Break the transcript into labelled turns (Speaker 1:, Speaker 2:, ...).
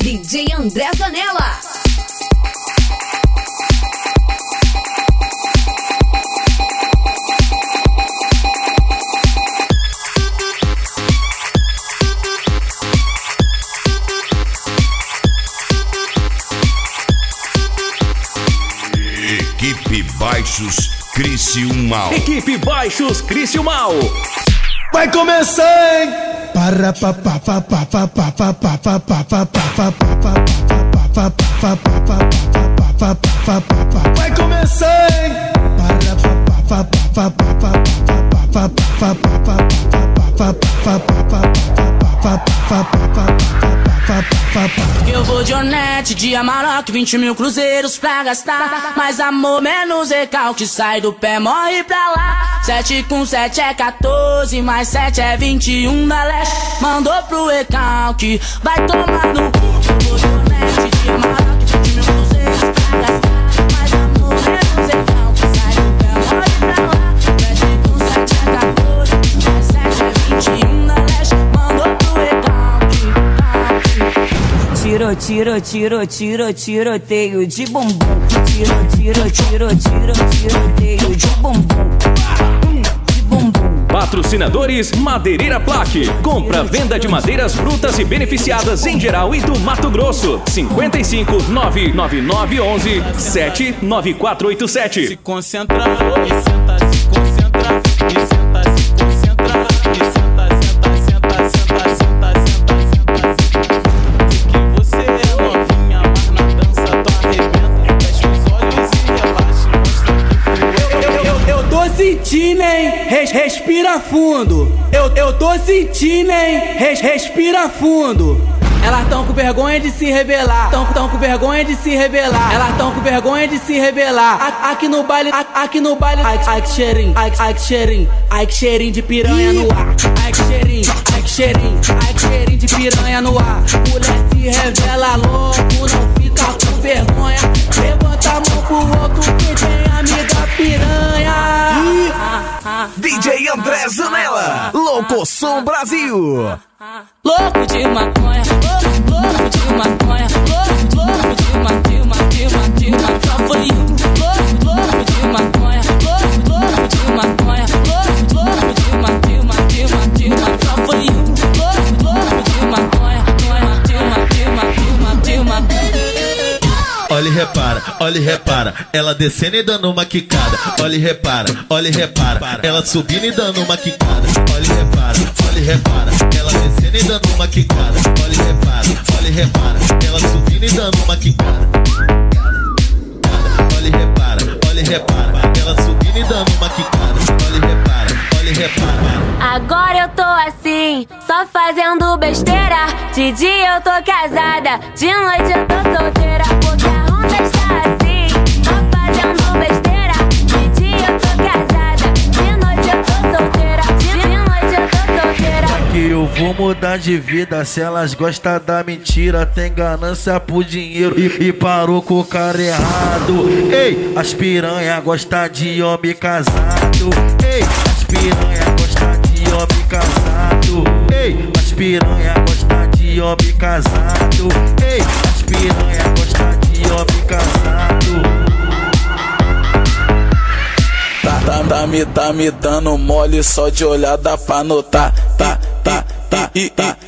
Speaker 1: DJ André Zanella.
Speaker 2: Equipe Baixos Criciúmal.
Speaker 3: Equipe Baixos Criciúmal.
Speaker 4: Vai começar, hein? Para pa pa pa pa pa pa pa pa pa pa pa pa pa. Vai começar, hein? Para pa pa pa pa pa pa pa pa pa pa.
Speaker 5: Eu vou de Onete, de Amarok, 20 mil cruzeiros pra gastar. Mais amor, menos recalque, sai do pé, morre pra lá. 7 com 7 é 14, mais 7 é 21 da leste. Mandou pro recalque, vai tomar no cu. Eu vou de Onete, de Amarok, 20 mil cruzeiros pra gastar. Mais amor, menos recalque, sai do pé, morre pra lá. 7 com 7 é 14, mais 7 é 21 da leste. Mandou pro recalque.
Speaker 6: Tiroteio de bumbum. Tiroteio de bumbum. De bumbum.
Speaker 3: Patrocinadores Madeireira Plaque. Compra, venda de madeiras brutas e beneficiadas em geral e do Mato Grosso. 55 99911 79487.
Speaker 7: Se concentra, e senta, se concentra, e senta, se concentra, e senta, senta, senta, senta, senta, senta, senta. Que você é novinha, mas na dança tu arrebenta. Fecha os olhos e relaxa, mostra que
Speaker 8: eu tô sentindo, hein? Respira fundo. Eu tô sentindo, hein? Respira fundo. Elas tão com vergonha de se revelar. Tão com vergonha de se revelar. Elas tão com vergonha de se revelar. Aqui no baile. Ai que cheirinho, ai que cheirinho. Ai que cheirinho de piranha no ar. Ai que cheirinho, ai que cheirinho. Ai que cheirinho de piranha no ar. Mulher se revela logo, não fica com vergonha. Levanta a mão pro outro que tem amiga piranha.
Speaker 9: DJ André Zanella, Locoção Brasil.
Speaker 5: Louco de maconha, louco de maconha, louco de maconha, só foi louco de maconha, louco de maconha, louco de maconha, só foi louco de maconha,
Speaker 10: olha e repara, ela descendo e dando uma quicada. Olha e repara, ela subindo e dando uma quicada. Olha e repara, ela descendo e dando uma quicada. Olha e repara, ela subindo e dando uma quicada. Olha e repara, ela subindo e dando uma quicada. Olha e repara.
Speaker 11: Agora eu tô assim, só fazendo besteira. De dia eu tô casada, de noite eu tô solteira. Porque a onda está assim, só fazendo besteira. De dia eu tô casada, de noite eu tô solteira. De noite eu tô solteira.
Speaker 10: Que eu vou mudar de vida se elas gostam da mentira. Tem ganância por dinheiro e parou com o cara errado. Ei, as piranha gostam de homem casado. Ei, as piranha gostam de homem casado. Ei, as piranha gostam de homem casado. Ei, as piranha gostam de homem casado.
Speaker 7: Tá me dando mole só de olhar dá pra notar.